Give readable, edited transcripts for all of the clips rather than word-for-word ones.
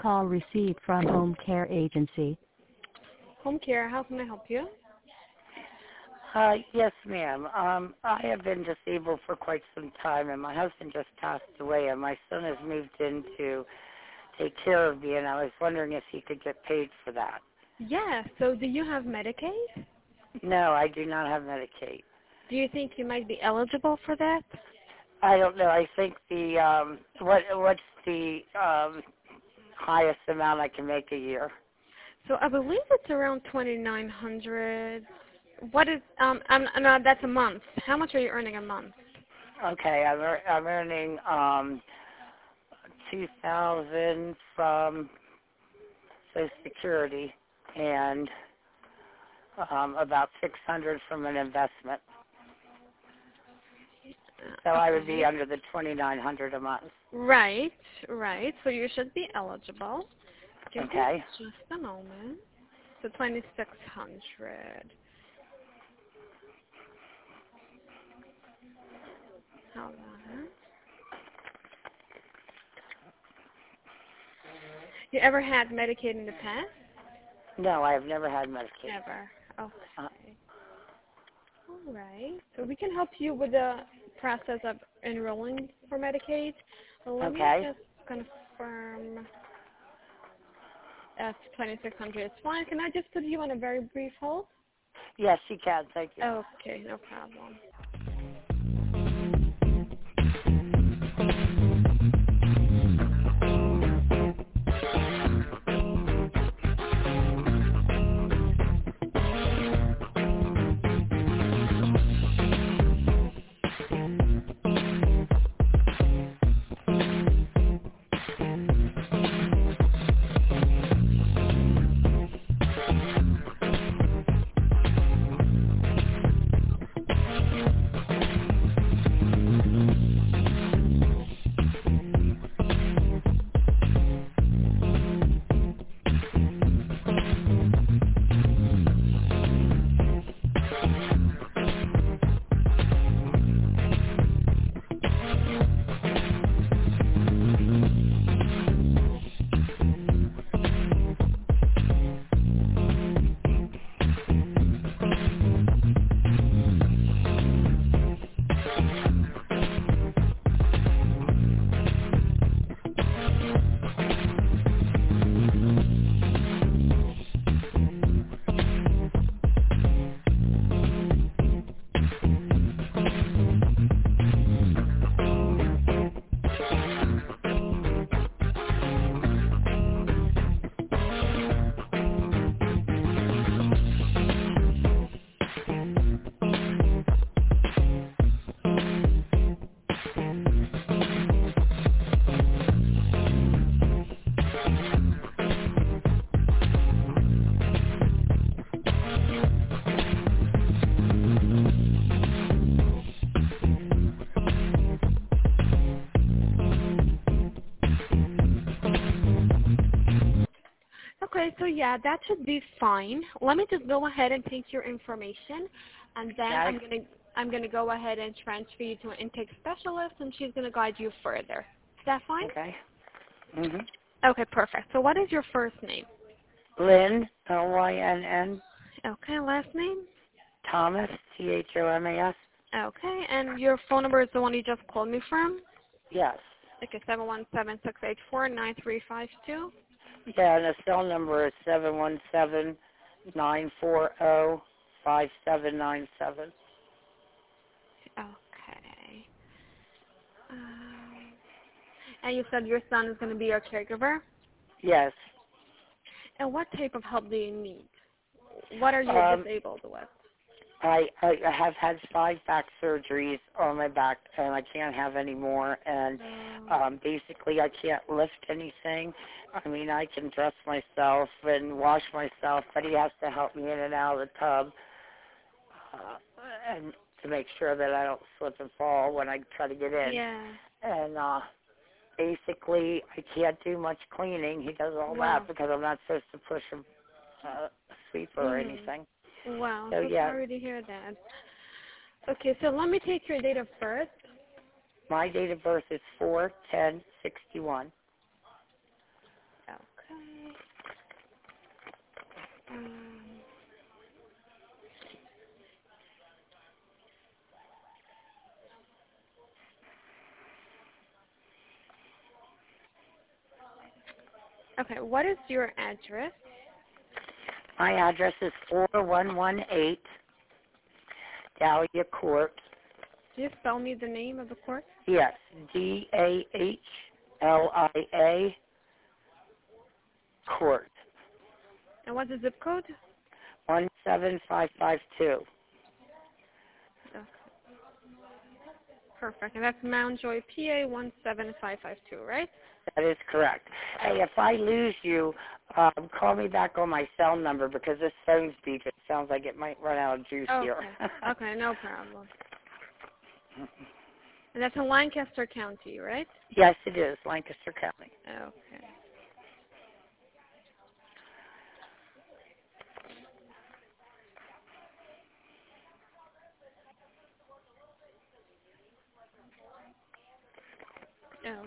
Call received from Home Care Agency. Home care, how can I help you? Yes, ma'am. I have been disabled for quite some time, and my husband just passed away, and my son has moved in to take care of me, and I was wondering if he could get paid for that. Yeah, so do you have Medicaid? No, I do not have Medicaid. Do you think you might be eligible for that? I don't know. I think the what's the highest amount I can make a year? So I believe it's around 2,900. What is no, that's a month. How much are you earning a month? Okay, I'm earning $2,000 from Social Security and about $600 from an investment. So I would be under the $2,900 a month. Right, right. So you should be eligible. Give Okay. me just a moment. So 2,600. Hold on. You ever had Medicaid in the past? No, I have never had Medicaid. Never. Okay. All right. So we can help you with the process of enrolling for Medicaid. Let me just confirm. That's 2,600. It's fine. Can I just put you on a very brief hold? Yes, you can. Thank you. Okay, no problem. Okay, so yeah, that should be fine. Let me just go ahead and take your information, and then I'm gonna go ahead and transfer you to an intake specialist, and she's gonna guide you further. Is that fine? Okay. Okay, perfect. So what is your first name? Lynn, Lynn. Okay, last name? Thomas, Thomas. Okay, and your phone number is the one you just called me from? Yes. Okay, 717-684-9352. Yeah, and the cell number is 717-940-5797. Okay. And you said your son is going to be your caregiver? Yes. And what type of help do you need? What are you disabled with? I have had 5 back surgeries on my back, and I can't have any more. And basically, I can't lift anything. I mean, I can dress myself and wash myself, but he has to help me in and out of the tub, and to make sure that I don't slip and fall when I try to get in. Yeah. And basically, I can't do much cleaning. He does all that because I'm not supposed to push a sweeper or anything. Wow, so yeah. Sorry to hear that. Okay, so let me take your date of birth. My date of birth is 4/10/61. Okay, what is your address? My address is 4118 Dahlia Court. Can you spell me the name of the court? Yes, Dahlia Court. And what's the zip code? 17552. Okay. Perfect. And that's Mount Joy, PA 17552, right? That is correct. Hey, if I lose you, call me back on my cell number because this phone's beeping. It sounds like it might run out of juice here. Okay, no problem. And that's in Lancaster County, right? Yes, it is, Lancaster County. Okay. Oh.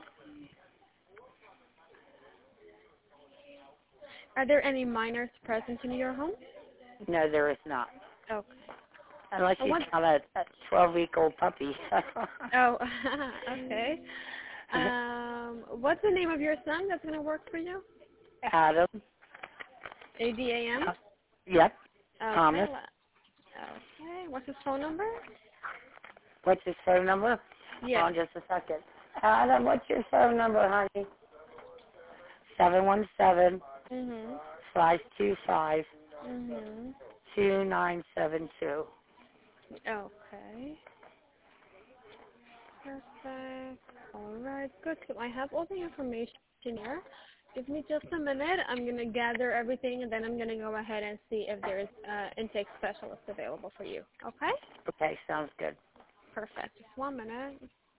Are there any minors present in your home? No, there is not. Okay. Unless you count a 12-week-old puppy. Oh, okay. What's the name of your son that's going to work for you? Adam. ADAM? Yep. Okay. Thomas. Okay. What's his phone number? What's his phone number? Yes. Hold on just a second. Adam, what's your phone number, honey? 717 Mhm. 525 Mhm. 2972. Okay. Perfect. All right. Good. So I have all the information here. Give me just a minute. I'm going to gather everything, and then I'm going to go ahead and see if there's intake specialist available for you. Okay? Okay, sounds good. Perfect. Just 1 minute.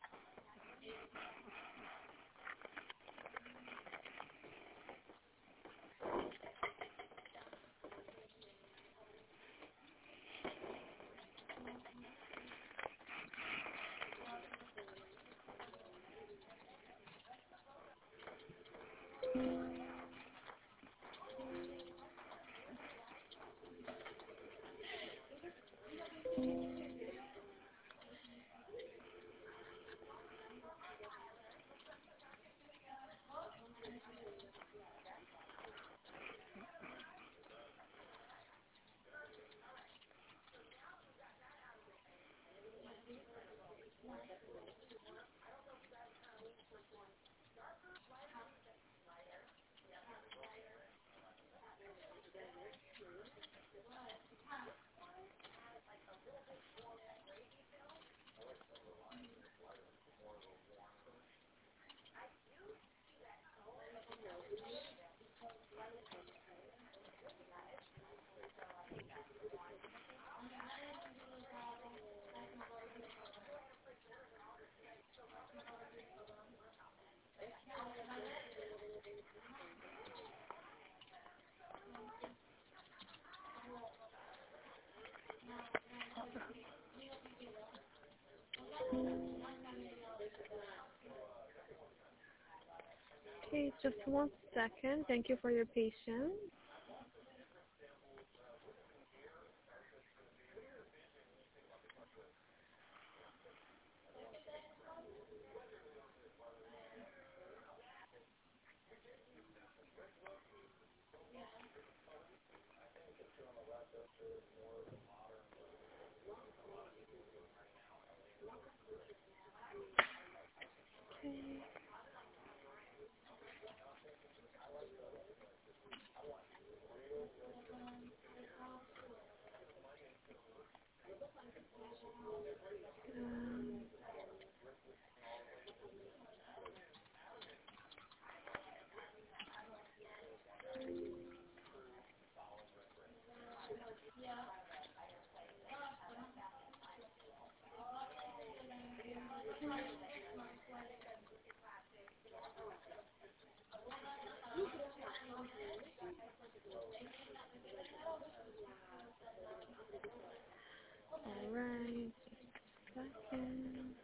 Okay, just 1 second. Thank you for your patience. All right. Just a second.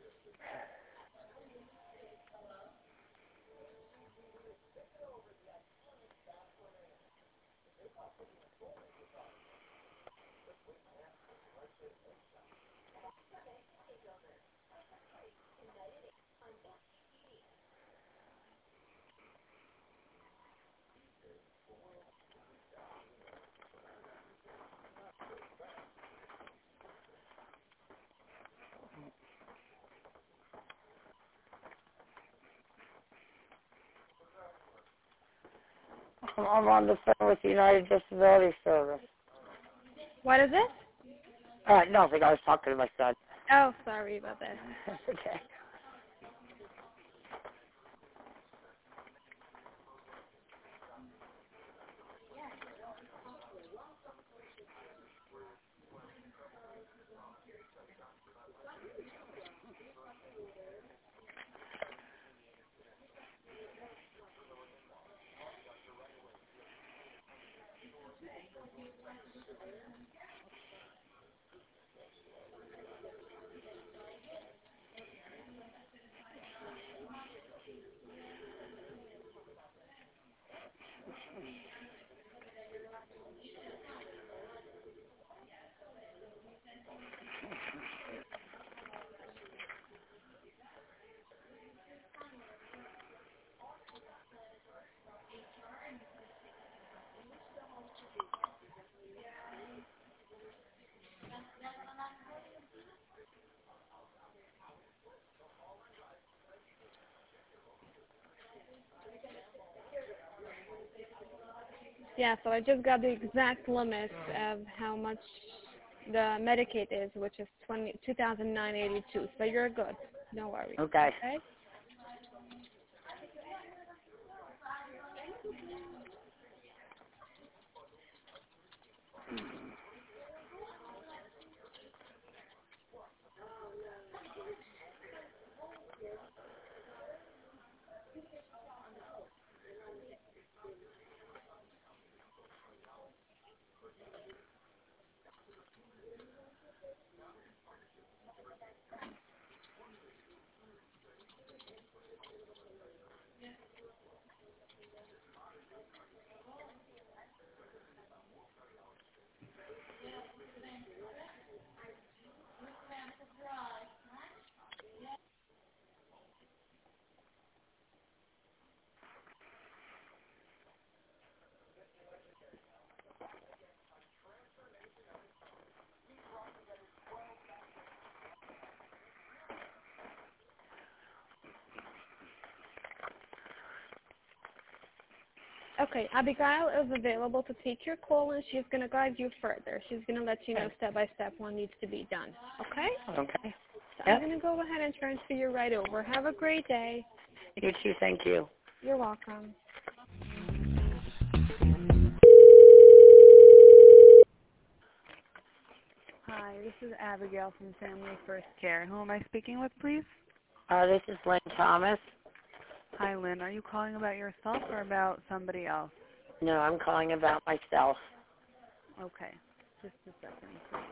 I'm on the phone with United Disability Service. What is it? Nothing. I was talking to my son. Oh, sorry about that. That's okay. Yeah, so I just got the exact limit of how much the Medicaid is, which is 2,982. So you're good. Don't worry. Okay. Okay? Okay, Abigail is available to take your call, and she's going to guide you further. She's going to let you know step by step what needs to be done. Okay? Okay. So Yep. I'm going to go ahead and transfer you right over. Have a great day. You too. Thank you. You're welcome. Hi, this is Abigail from Family First Care. Who am I speaking with, please? This is Lynn Thomas. Hi, Lynn. Are you calling about yourself or about somebody else? No, I'm calling about myself. Okay. Just a second, please.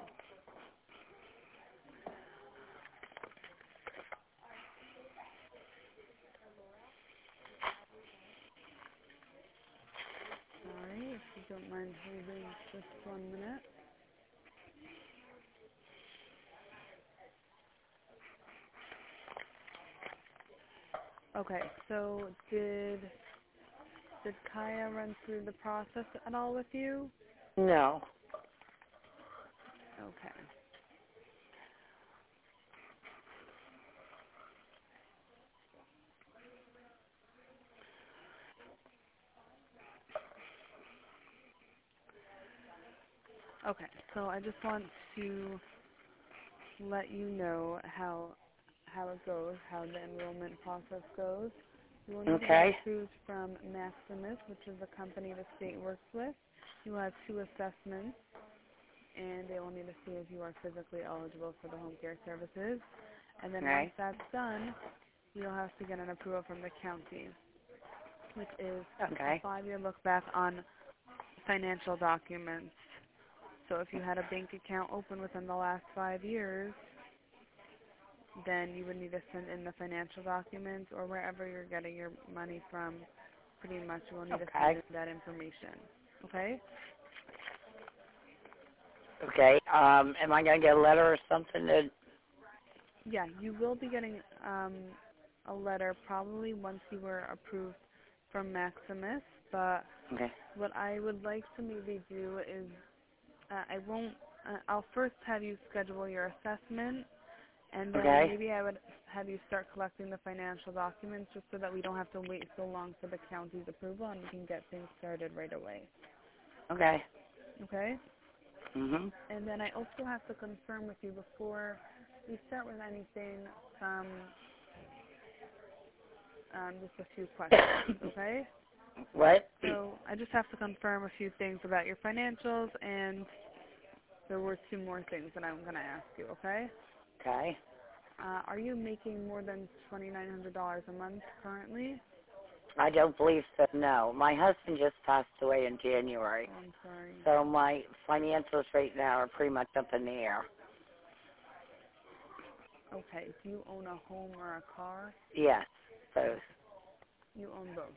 Sorry, if you don't mind holding just 1 minute. Okay, so did Kaya run through the process at all with you? No. Okay. Okay, so I just want to let you know how it goes, how the enrollment process goes. You will need to get Okay. approved from Maximus, which is the company the state works with. You will have 2 assessments, and they will need to see if you are physically eligible for the home care services. And then once Right. that's done, you'll have to get an approval from the county, which is Okay. a 5-year look back on financial documents. So if you had a bank account open within the last 5 years, then you would need to send in the financial documents, or wherever you're getting your money from, pretty much you will need to send in that information. Okay? Okay. Am I going to get a letter or something? Yeah, you will be getting a letter probably once you were approved from Maximus, but Okay. what I would like to maybe do is I'll first have you schedule your assessment, and then Okay. maybe I would have you start collecting the financial documents just so that we don't have to wait so long for the county's approval and we can get things started right away. Okay. Okay? Mhm. And then I also have to confirm with you before we start with anything, just a few questions, okay? What? So I just have to confirm a few things about your financials, and there were two more things that I'm going to ask you, okay? Okay. Are you making more than $2,900 a month currently? I don't believe so, no. My husband just passed away in January. Oh, I'm sorry. So my financials right now are pretty much up in the air. Okay. Do you own a home or a car? Yes, both. You own both.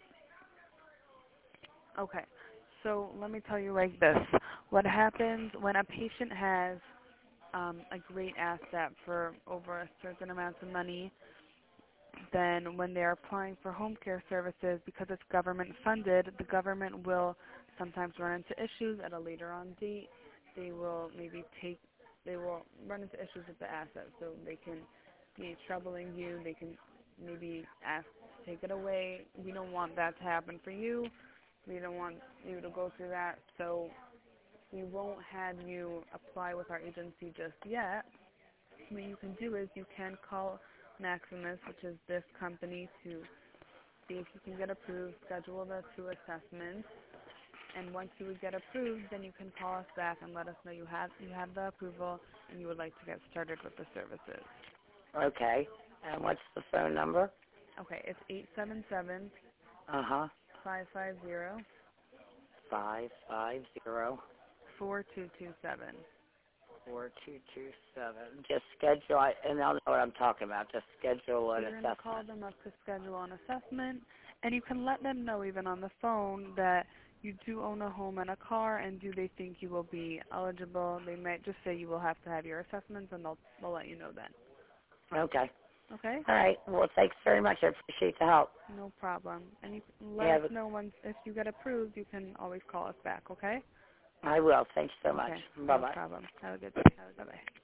Okay. So let me tell you like this. What happens when a patient has a great asset for over a certain amount of money, then when they're applying for home care services, because it's government funded, the government will sometimes run into issues at a later on date. They will run into issues with the asset, so they can be troubling you. They can maybe ask to take it away. We don't want that to happen for you. We don't want you to go through that, so we won't have you apply with our agency just yet. What you can do is you can call Maximus, which is this company, to see if you can get approved, schedule the 2 assessments, and once you would get approved, then you can call us back and let us know you have the approval and you would like to get started with the services. Okay. And what's the phone number? Okay, it's 877 Uh-huh. 550 550 4227. 4227. Just schedule, and they'll know what I'm talking about. Just schedule an You're going to call assessment. them up to schedule an assessment, and you can let them know even on the phone that you do own a home and a car, and do they think you will be eligible. They might just say you will have to have your assessments, and they'll let you know then. Okay. Okay? All right. Well, thanks very much. I appreciate the help. No problem. And you can let us know once if you get approved. You can always call us back, okay? I will. Thanks so much. Okay. Bye-bye. No problem. Have a good day. Bye-bye.